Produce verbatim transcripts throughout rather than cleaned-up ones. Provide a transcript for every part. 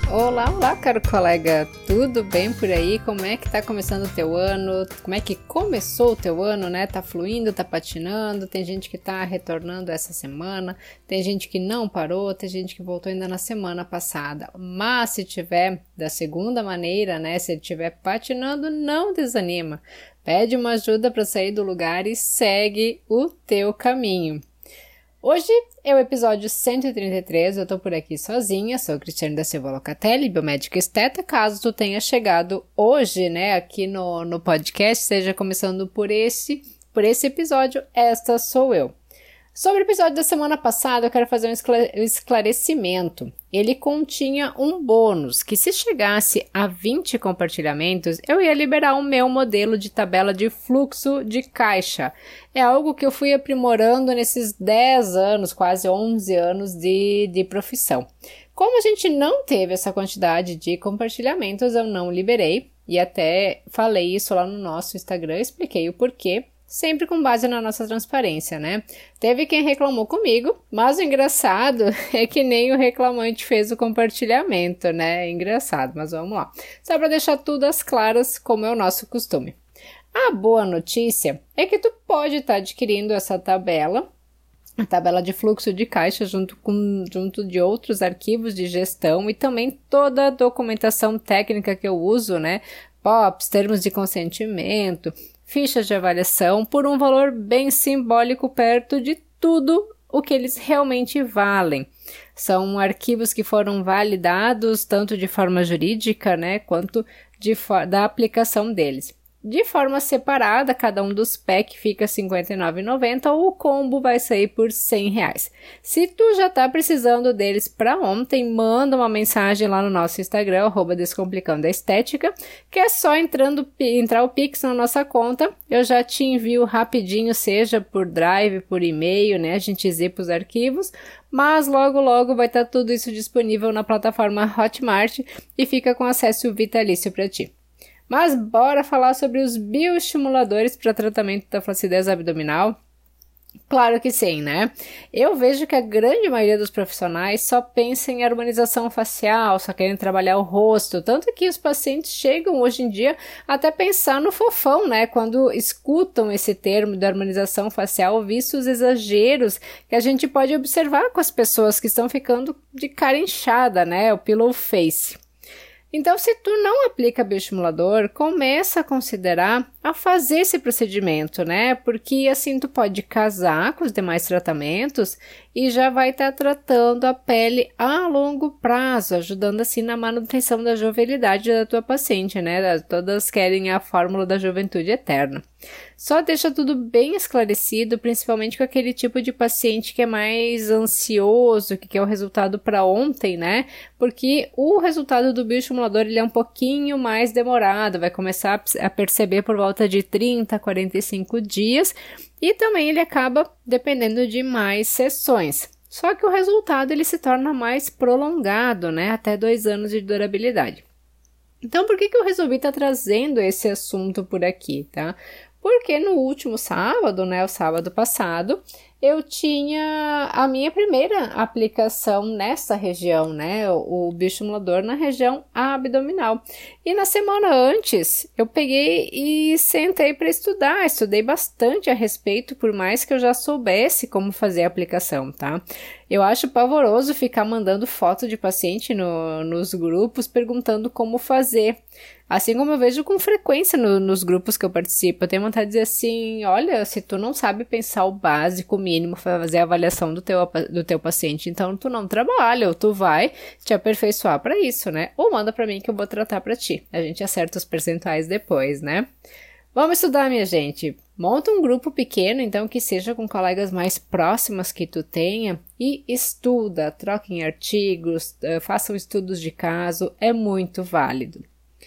Olá, olá, caro colega, tudo bem por aí? Como é que tá começando o teu ano? Como é que começou o teu ano, né? Tá fluindo, tá patinando, tem gente que tá retornando essa semana, tem gente que não parou, tem gente que voltou ainda na semana passada. Mas se tiver da segunda maneira, né? Se ele estiver patinando, não desanima. Pede uma ajuda para sair do lugar e segue o teu caminho. Hoje é o episódio cento e trinta e três, eu tô por aqui sozinha, sou Cristiane da Silva Locatelli, biomédica esteta. Caso tu tenha chegado hoje, né, aqui no, no podcast, seja começando por esse, por esse episódio, esta sou eu. Sobre o episódio da semana passada, eu quero fazer um esclarecimento. Ele continha um bônus, que se chegasse a vinte compartilhamentos, eu ia liberar o meu modelo de tabela de fluxo de caixa. É algo que eu fui aprimorando nesses dez anos, quase onze anos de, de profissão. Como a gente não teve essa quantidade de compartilhamentos, eu não liberei, e até falei isso lá no nosso Instagram, expliquei o porquê. Sempre com base na nossa transparência, né? Teve quem reclamou comigo, mas o engraçado é que nem o reclamante fez o compartilhamento, né? É engraçado, mas vamos lá. Só para deixar tudo às claras, como é o nosso costume. A boa notícia é que tu pode estar adquirindo essa tabela, a tabela de fluxo de caixa junto, com, junto de outros arquivos de gestão e também toda a documentação técnica que eu uso, né? P O Ps, termos de consentimento, fichas de avaliação, por um valor bem simbólico perto de tudo o que eles realmente valem. São arquivos que foram validados tanto de forma jurídica, né, quanto de, da aplicação deles. De forma separada, cada um dos packs fica cinquenta e nove reais e noventa centavos, ou o combo vai sair por cem reais. Se tu já tá precisando deles para ontem, manda uma mensagem lá no nosso Instagram, arroba Descomplicando a Estética, que é só entrando, entrar o Pix na nossa conta, eu já te envio rapidinho, seja por Drive, por e-mail, né, a gente zipa os arquivos, mas logo logo vai estar tudo isso disponível na plataforma Hotmart e fica com acesso vitalício para ti. Mas bora falar sobre os bioestimuladores para tratamento da flacidez abdominal? Claro que sim, né? Eu vejo que a grande maioria dos profissionais só pensa em harmonização facial, só querem trabalhar o rosto, tanto que os pacientes chegam hoje em dia até pensar no fofão, né? Quando escutam esse termo de harmonização facial, visto os exageros que a gente pode observar com as pessoas que estão ficando de cara inchada, né? O pillow face. Então, se tu não aplica bioestimulador, começa a considerar a fazer esse procedimento, né? Porque assim tu pode casar com os demais tratamentos e já vai estar tá tratando a pele a longo prazo, ajudando assim na manutenção da jovialidade da tua paciente, né? Todas querem a fórmula da juventude eterna. Só deixa tudo bem esclarecido, principalmente com aquele tipo de paciente que é mais ansioso, que quer o resultado para ontem, né? Porque o resultado do bioestimulador ele é um pouquinho mais demorado, vai começar a perceber por volta de trinta a quarenta e cinco dias e também ele acaba dependendo de mais sessões. Só que o resultado ele se torna mais prolongado, né? Até dois anos de durabilidade. Então, por que que eu resolvi estar trazendo esse assunto por aqui, tá? Porque no último sábado, né, o sábado passado, eu tinha a minha primeira aplicação nessa região, né, o, o bioestimulador na região abdominal. E na semana antes, eu peguei e sentei para estudar, estudei bastante a respeito, por mais que eu já soubesse como fazer a aplicação, tá? Eu acho pavoroso ficar mandando foto de paciente no, nos grupos perguntando como fazer. Assim como eu vejo com frequência no, nos grupos que eu participo, eu tenho vontade de dizer assim, olha, se tu não sabe pensar o básico, o mínimo, fazer a avaliação do teu, do teu paciente, então tu não trabalha, ou tu vai te aperfeiçoar para isso, né? Ou manda para mim que eu vou tratar para ti. A gente acerta os percentuais depois, né? Vamos estudar, minha gente. Monta um grupo pequeno, então, que seja com colegas mais próximas que tu tenha e estuda, troca em artigos, façam estudos de caso, é muito válido.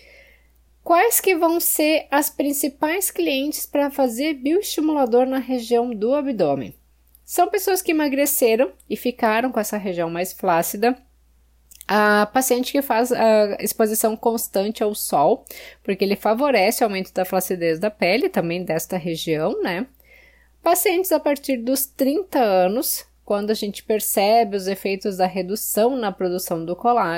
Quais que vão ser as principais clientes para fazer bioestimulador na região do abdômen? São pessoas que emagreceram e ficaram com essa região mais flácida. A paciente que faz a exposição constante ao sol, porque ele favorece o aumento da flacidez da pele, também desta região, né? Pacientes a partir dos trinta anos, quando a gente percebe os efeitos da redução na produção do colágeno.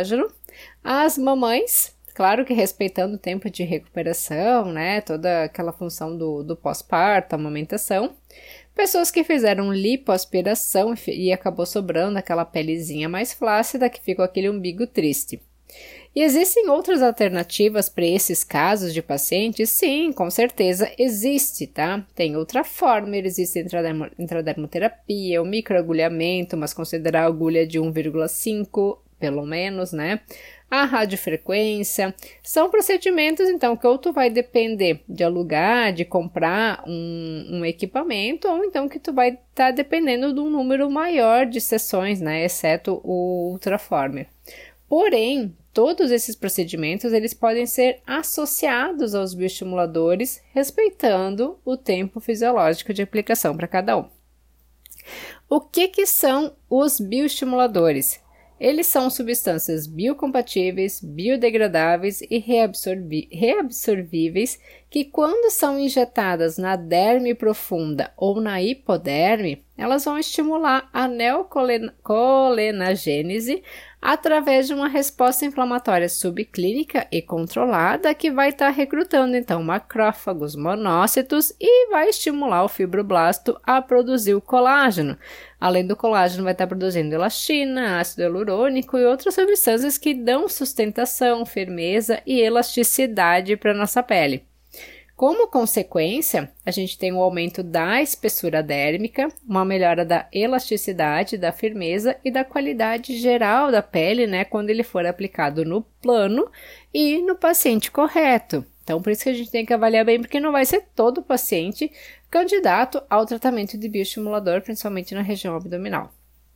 As mamães, claro que respeitando o tempo de recuperação, né, toda aquela função do, do pós-parto, amamentação. Pessoas que fizeram lipoaspiração e acabou sobrando aquela pelezinha mais flácida que ficou aquele umbigo triste. E existem outras alternativas para esses casos de pacientes? Sim, com certeza existe, tá? Tem outra forma, existe intradermo, intradermoterapia, o microagulhamento, mas considerar a agulha de um vírgula cinco, pelo menos, né? A radiofrequência, são procedimentos, então, que ou tu vai depender de alugar, de comprar um, um equipamento, ou então que tu vai estar tá dependendo de um número maior de sessões, né? Exceto o ultraformer. Porém, todos esses procedimentos, eles podem ser associados aos bioestimuladores, respeitando o tempo fisiológico de aplicação para cada um. O que que são os bioestimuladores? Eles são substâncias biocompatíveis, biodegradáveis e reabsorvi- reabsorvíveis que, quando são injetadas na derme profunda ou na hipoderme, elas vão estimular a neocolenagênese através de uma resposta inflamatória subclínica e controlada que vai estar tá recrutando, então, macrófagos, monócitos e vai estimular o fibroblasto a produzir o colágeno. Além do colágeno, vai estar tá produzindo elastina, ácido hialurônico e outras substâncias que dão sustentação, firmeza e elasticidade para a nossa pele. Como consequência, a gente tem um aumento da espessura dérmica, uma melhora da elasticidade, da firmeza e da qualidade geral da pele, né, quando ele for aplicado no plano e no paciente correto. Então, por isso que a gente tem que avaliar bem, porque não vai ser todo paciente candidato ao tratamento de bioestimulador, principalmente na região abdominal.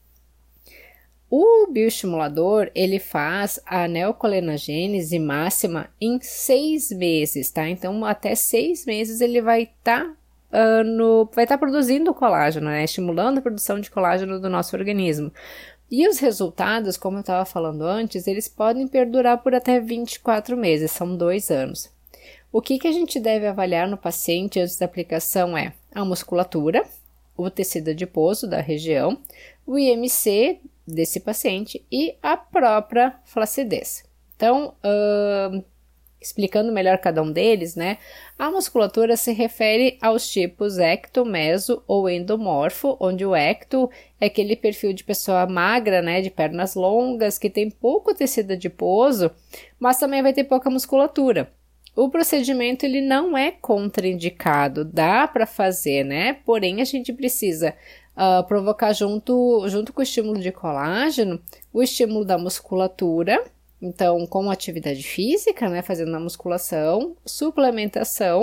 O bioestimulador, ele faz a neocolenagênese máxima em seis meses, tá? Então, até seis meses ele vai estar tá, uh, no, vai tá produzindo colágeno, né? Estimulando a produção de colágeno do nosso organismo. E os resultados, como eu estava falando antes, eles podem perdurar por até vinte e quatro meses, são dois anos. O que, que a gente deve avaliar no paciente antes da aplicação é a musculatura, o tecido adiposo da região, o I M C desse paciente e a própria flacidez. Então, uh, explicando melhor cada um deles, né? A musculatura se refere aos tipos ecto, meso ou endomorfo, onde o ecto é aquele perfil de pessoa magra, né? De pernas longas, que tem pouco tecido adiposo, mas também vai ter pouca musculatura. O procedimento ele não é contraindicado, dá para fazer, né? Porém, a gente precisa uh, provocar junto, junto com o estímulo de colágeno, o estímulo da musculatura, então com atividade física, né? Fazendo a musculação, suplementação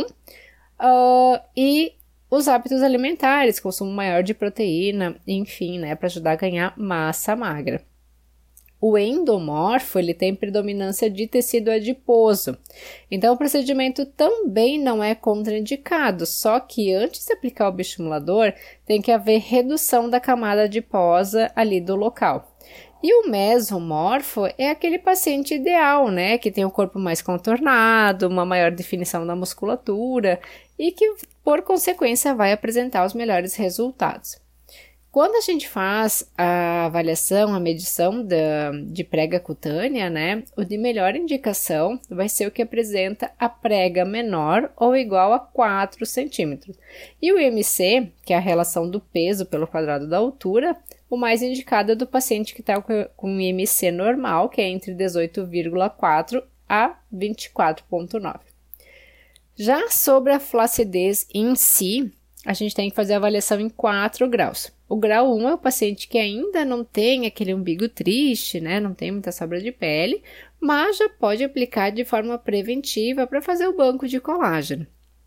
uh, e os hábitos alimentares, consumo maior de proteína, enfim, né? Para ajudar a ganhar massa magra. O endomorfo, ele tem predominância de tecido adiposo, então o procedimento também não é contraindicado, só que antes de aplicar o bioestimulador, tem que haver redução da camada adiposa ali do local. E o mesomorfo é aquele paciente ideal, né, que tem o corpo mais contornado, uma maior definição da musculatura e que, por consequência, vai apresentar os melhores resultados. Quando a gente faz a avaliação, a medição da, de prega cutânea, né, o de melhor indicação vai ser o que apresenta a prega menor ou igual a quatro centímetros. E o I M C, que é a relação do peso pelo quadrado da altura, o mais indicado é do paciente que está com I M C normal, que é entre dezoito vírgula quatro a vinte e quatro vírgula nove. Já sobre a flacidez em si, a gente tem que fazer a avaliação em quatro graus. O grau um é o paciente que ainda não tem aquele umbigo triste, né? Não tem muita sobra de pele, mas já pode aplicar de forma preventiva para fazer o banco de colágeno.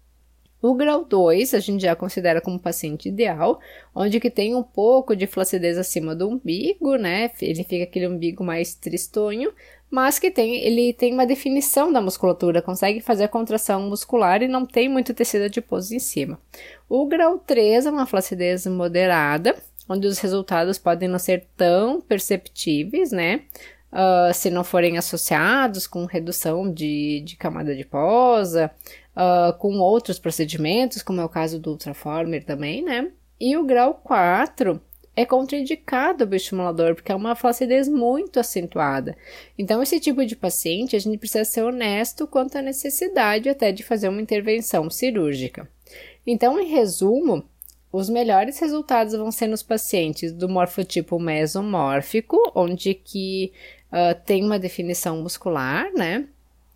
O grau dois a gente já considera como paciente ideal, onde que tem um pouco de flacidez acima do umbigo, né? Ele fica aquele umbigo mais tristonho, mas que tem, ele tem uma definição da musculatura, consegue fazer a contração muscular e não tem muito tecido adiposo em cima. O grau três é uma flacidez moderada, onde os resultados podem não ser tão perceptíveis, né? Uh, se não forem associados com redução de, de camada adiposa, uh, com outros procedimentos, como é o caso do ultraformer também, né? E o grau quatro é contraindicado o bioestimulador, porque é uma flacidez muito acentuada. Então, esse tipo de paciente, a gente precisa ser honesto quanto à necessidade até de fazer uma intervenção cirúrgica. Então, em resumo, os melhores resultados vão ser nos pacientes do morfotipo mesomórfico, onde que uh, tem uma definição muscular, né?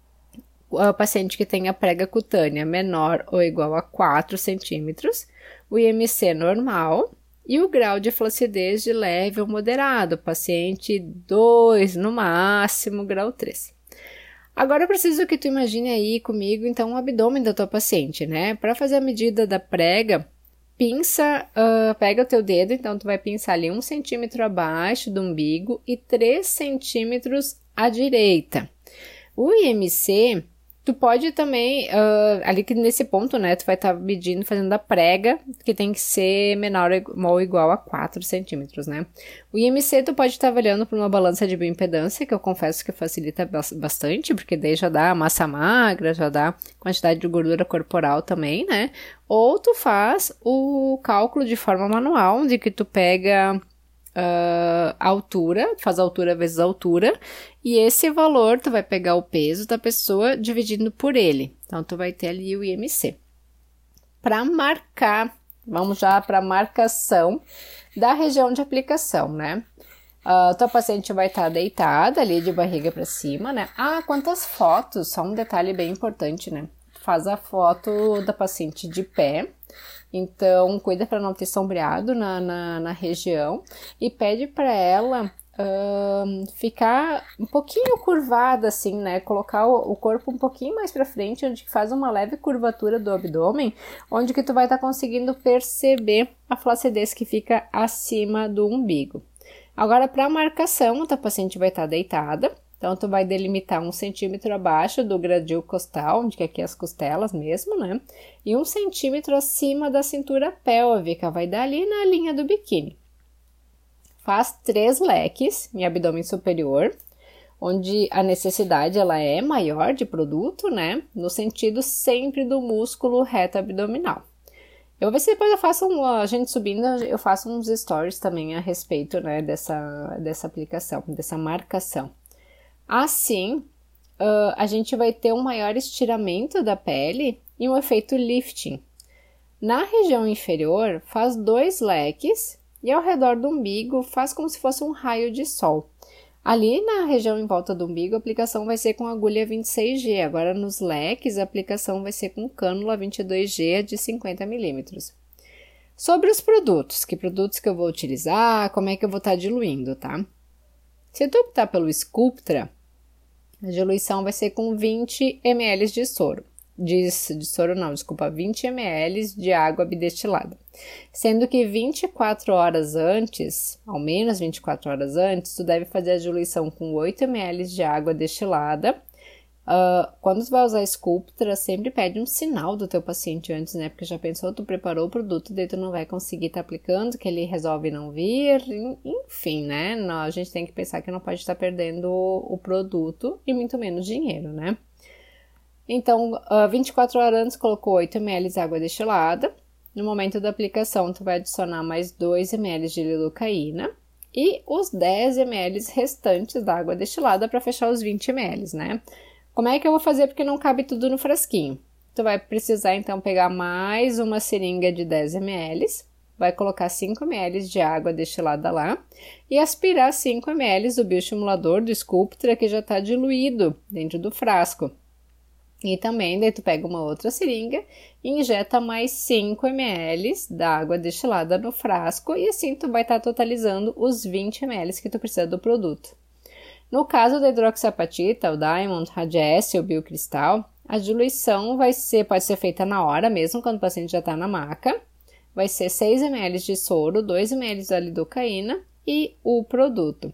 O paciente que tem a prega cutânea menor ou igual a quatro centímetros, o I M C normal e o grau de flacidez de leve ou moderado, paciente dois, no máximo, grau três. Agora eu preciso que tu imagine aí comigo, então, o abdômen da tua paciente, né? Para fazer a medida da prega, pinça, uh, pega o teu dedo, então tu vai pinçar ali um centímetro abaixo do umbigo e três centímetros à direita. O I M C, tu pode também, uh, ali que nesse ponto, né, tu vai estar tá medindo, fazendo a prega, que tem que ser menor ou igual a quatro centímetros, né. O I M C tu pode estar tá avaliando por uma balança de bioimpedância, que eu confesso que facilita bastante, porque daí já dá massa magra, já dá quantidade de gordura corporal também, né. Ou tu faz o cálculo de forma manual, onde que tu pega Uh, a altura, faz a altura vezes a altura, e esse valor tu vai pegar o peso da pessoa dividindo por ele. Então, tu vai ter ali o I M C. Para marcar, vamos já para a marcação da região de aplicação, né? Uh, tua paciente vai estar tá deitada ali de barriga para cima, né? Ah, quantas fotos? Só um detalhe bem importante, né? Faz a foto da paciente de pé. Então, cuida para não ter sombreado na, na, na região e pede para ela uh, ficar um pouquinho curvada, assim, né? Colocar o, o corpo um pouquinho mais para frente, onde faz uma leve curvatura do abdômen, onde que tu vai estar tá conseguindo perceber a flacidez que fica acima do umbigo. Agora, para a marcação, a tua paciente vai estar tá deitada. Então, tu vai delimitar um centímetro abaixo do gradil costal, onde que aqui é as costelas mesmo, né? E um centímetro acima da cintura pélvica, vai dar ali na linha do biquíni. Faz três leques em abdômen superior, onde a necessidade ela é maior de produto, né? No sentido sempre do músculo reto abdominal. Eu vou ver se depois eu faço um, a gente subindo, eu faço uns stories também a respeito, né, dessa, dessa aplicação, dessa marcação. Assim, uh, a gente vai ter um maior estiramento da pele e um efeito lifting. Na região inferior, faz dois leques e ao redor do umbigo faz como se fosse um raio de sol. Ali na região em volta do umbigo, a aplicação vai ser com agulha vinte e seis G. Agora nos leques, a aplicação vai ser com cânula vinte e dois G de cinquenta milímetros. Sobre os produtos, que produtos que eu vou utilizar, como é que eu vou estar diluindo, tá? Se tu optar pelo Sculptra, a diluição vai ser com vinte mililitros de soro. De, de soro não, desculpa, vinte mililitros de água bidestilada. Sendo que vinte e quatro horas antes, ao menos vinte e quatro horas antes, tu deve fazer a diluição com oito mililitros de água destilada. Uh, quando tu vai usar Sculptra, sempre pede um sinal do teu paciente antes, né? Porque já pensou, tu preparou o produto, daí tu não vai conseguir estar tá aplicando, que ele resolve não vir, enfim, né? Não, a gente tem que pensar que não pode estar tá perdendo o, o produto e muito menos dinheiro, né? Então, uh, vinte e quatro horas antes, colocou oito mililitros de água destilada. No momento da aplicação, tu vai adicionar mais dois mililitros de lidocaína e os dez mililitros restantes da água destilada para fechar os vinte mililitros, né? Como é que eu vou fazer porque não cabe tudo no frasquinho? Tu vai precisar, então, pegar mais uma seringa de dez mililitros, vai colocar cinco mililitros de água destilada lá e aspirar cinco mililitros do bioestimulador do Sculptra que já está diluído dentro do frasco. E também, daí tu pega uma outra seringa e injeta mais cinco mililitros da água destilada no frasco e assim tu vai estar tá totalizando os vinte mililitros que tu precisa do produto. No caso da hidroxiapatita, o Diamond, Radiesse ou Biocristal, a diluição vai ser, pode ser feita na hora mesmo, quando o paciente já está na maca. Vai ser seis mililitros de soro, dois mililitros da lidocaína e o produto.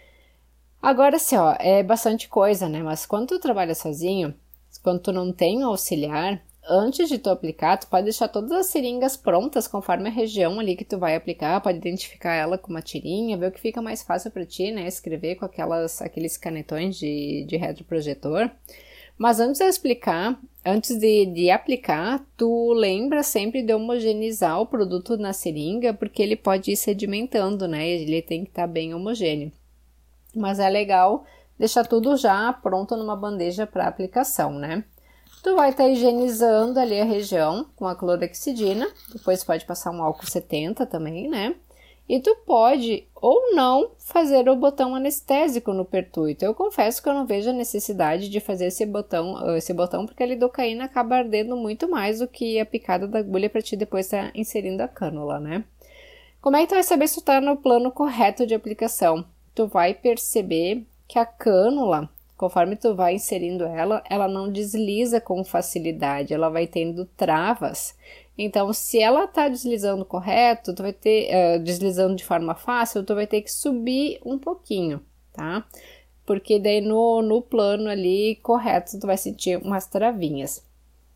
Agora, assim, ó, é bastante coisa, né? Mas quando tu trabalha sozinho, quando tu não tem um auxiliar, antes de tu aplicar, tu pode deixar todas as seringas prontas conforme a região ali que tu vai aplicar, pode identificar ela com uma tirinha, ver o que fica mais fácil para ti, né, escrever com aquelas, aqueles canetões de, de retroprojetor, Mas antes de eu explicar, antes de, de aplicar, tu lembra sempre de homogeneizar o produto na seringa, porque ele pode ir sedimentando, né? Ele tem que estar bem homogêneo. Mas é legal deixar tudo já pronto numa bandeja para aplicação, né? Tu vai estar higienizando ali a região com a clorexidina, depois pode passar um álcool setenta também, né? E tu pode ou não fazer o botão anestésico no pertuito. Eu confesso que eu não vejo a necessidade de fazer esse botão, esse botão porque a lidocaína acaba ardendo muito mais do que a picada da agulha para ti depois estar inserindo a cânula, né? Como é que tu vai saber se tu tá no plano correto de aplicação? Tu vai perceber que a cânula, conforme tu vai inserindo ela, ela não desliza com facilidade, ela vai tendo travas. Então, se ela tá deslizando correto, tu vai ter, uh, deslizando de forma fácil, tu vai ter que subir um pouquinho, tá? Porque daí no, no plano ali correto, tu vai sentir umas travinhas.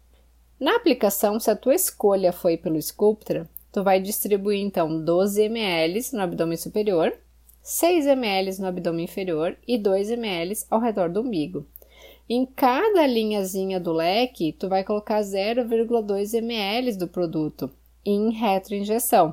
Na aplicação, se a tua escolha foi pelo Sculptra, tu vai distribuir então doze mililitros no abdômen superior, seis mililitros no abdômen inferior e dois mililitros ao redor do umbigo. Em cada linhazinha do leque, tu vai colocar zero vírgula dois mililitros do produto em retroinjeção.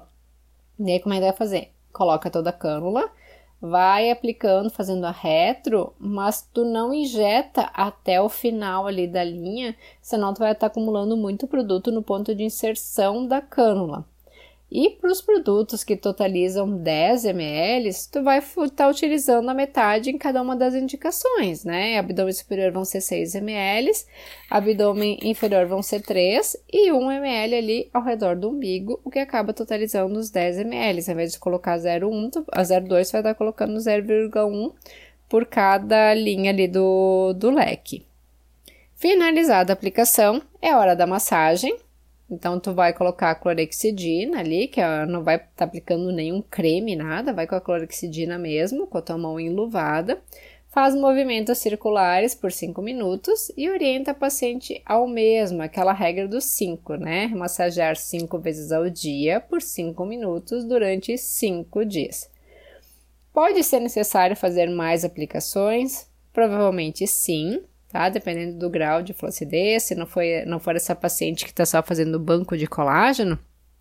E aí, como é que vai fazer? Coloca toda a cânula, vai aplicando, fazendo a retro, mas tu não injeta até o final ali da linha, senão tu vai estar acumulando muito produto no ponto de inserção da cânula. E para os produtos que totalizam dez mililitros, tu vai estar utilizando a metade em cada uma das indicações, né? Abdômen superior vão ser seis mililitros, abdômen inferior vão ser três e um mililitro ali ao redor do umbigo, o que acaba totalizando os dez mililitros. Ao invés de colocar zero vírgula um, a zero vírgula dois vai estar colocando zero vírgula um por cada linha ali do, do leque. Finalizada a aplicação, é hora da massagem. Então, tu vai colocar a clorexidina ali, que não vai estar tá aplicando nenhum creme, nada, vai com a clorexidina mesmo, com a tua mão enluvada. Faz movimentos circulares por cinco minutos e orienta a paciente ao mesmo, aquela regra dos cinco, né? Massagear cinco vezes ao dia por cinco minutos durante cinco dias. Pode ser necessário fazer mais aplicações? Provavelmente sim. Tá? Dependendo do grau de flacidez, se não, foi, não for essa paciente que está só fazendo banco de colágeno,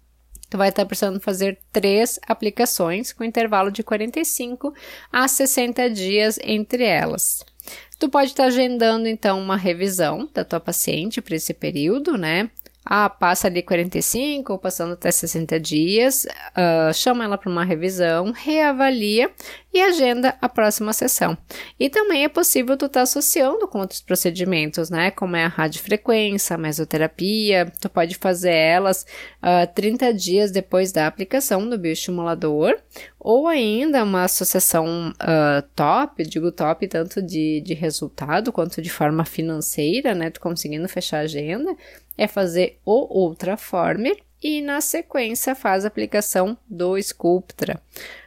tu vai estar precisando fazer três aplicações com intervalo de quarenta e cinco a sessenta dias entre elas. Tu pode estar agendando, então, uma revisão da tua paciente para esse período, né? Ah, passa ali quarenta e cinco ou passando até sessenta dias, uh, chama ela para uma revisão, reavalia e agenda a próxima sessão. E também é possível tu estar associando com outros procedimentos, né? Como é a radiofrequência, a mesoterapia, tu pode fazer elas uh, trinta dias depois da aplicação do bioestimulador, ou ainda uma associação uh, top, digo top tanto de, de resultado quanto de forma financeira, né? Tu conseguindo fechar a agenda, é fazer o Ultraformer e na sequência faz a aplicação do Sculptra.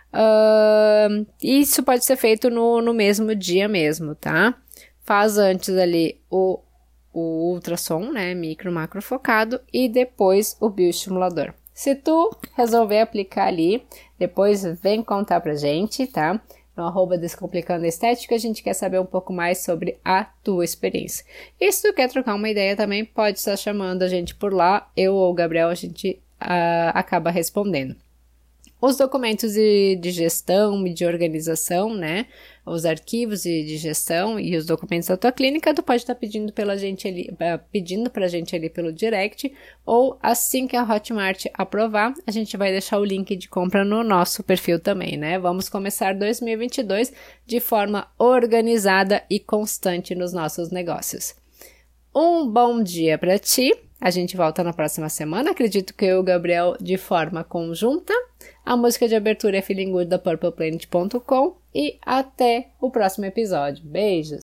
Uh, isso pode ser feito no, no mesmo dia mesmo, tá? Faz antes ali o, o ultrassom, né, micro, macro focado e depois o bioestimulador. Se tu resolver aplicar ali, depois vem contar pra gente, tá? No arroba Descomplicando a Estética, a gente quer saber um pouco mais sobre a tua experiência. E se tu quer trocar uma ideia também, pode estar chamando a gente por lá, eu ou o Gabriel, a gente uh, acaba respondendo. Os documentos de, de gestão e de organização, né, os arquivos de, de gestão e os documentos da tua clínica, tu pode estar pedindo pela gente ali, pedindo pra gente ali pelo direct, ou assim que a Hotmart aprovar, a gente vai deixar o link de compra no nosso perfil também, né? Vamos começar dois mil e vinte e dois de forma organizada e constante nos nossos negócios. Um bom dia para ti. A gente volta na próxima semana, acredito que eu e o Gabriel de forma conjunta. A música de abertura é Feeling Good da Purple Planet ponto com e até o próximo episódio. Beijos!